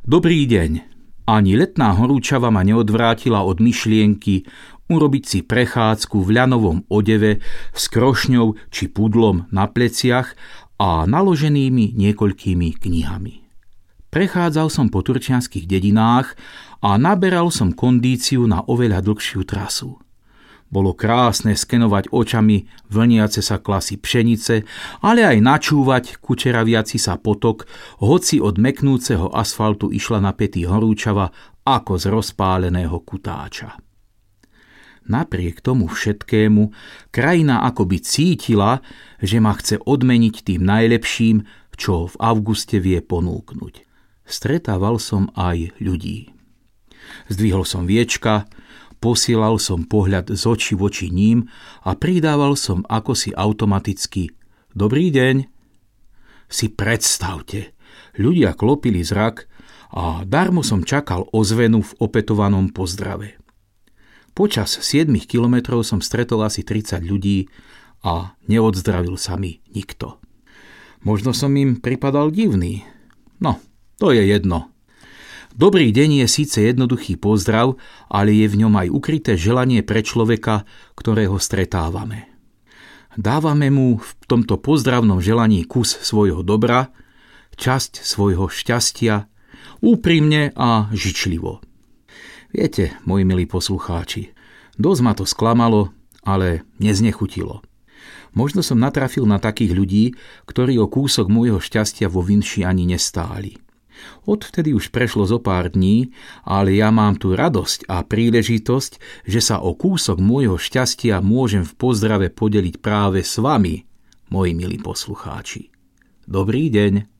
Dobrý deň. Ani letná horúčava ma neodvrátila od myšlienky urobiť si prechádzku v ľanovom odeve s krošňou či pudlom na pleciach a naloženými niekoľkými knihami. Prechádzal som po turčianskych dedinách a naberal som kondíciu na oveľa dlhšiu trasu. Bolo krásne skenovať očami vlniace sa klasy pšenice, ale aj načúvať kučeraviaci sa potok, hoci od meknúceho asfaltu išla na päty horúčava ako z rozpáleného kutáča. Napriek tomu všetkému krajina akoby cítila, že ma chce odmeniť tým najlepším, čo v auguste vie ponúknuť. Stretával som aj ľudí. Zdvihol som viečka, posielal som pohľad z očí v oči ním a pridával som akosi automaticky Dobrý deň. Si predstavte, ľudia klopili zrak a darmo som čakal ozvenu v opätovanom pozdrave. Počas 7 kilometrov som stretol asi 30 ľudí a neodzdravil sa mi nikto. Možno som im pripadal divný. No, to je jedno. Dobrý deň je síce jednoduchý pozdrav, ale je v ňom aj ukryté želanie pre človeka, ktorého stretávame. Dávame mu v tomto pozdravnom želaní kus svojho dobra, časť svojho šťastia, úprimne a žičlivo. Viete, moji milí poslucháči, dosť ma to sklamalo, ale neznechutilo. Možno som natrafil na takých ľudí, ktorí o kúsok môjho šťastia vo vinši ani nestáli. Odvtedy už prešlo zo pár dní, ale ja mám tu radosť a príležitosť, že sa o kúsok môjho šťastia môžem v pozdrave podeliť práve s vami, moji milí poslucháči. Dobrý deň.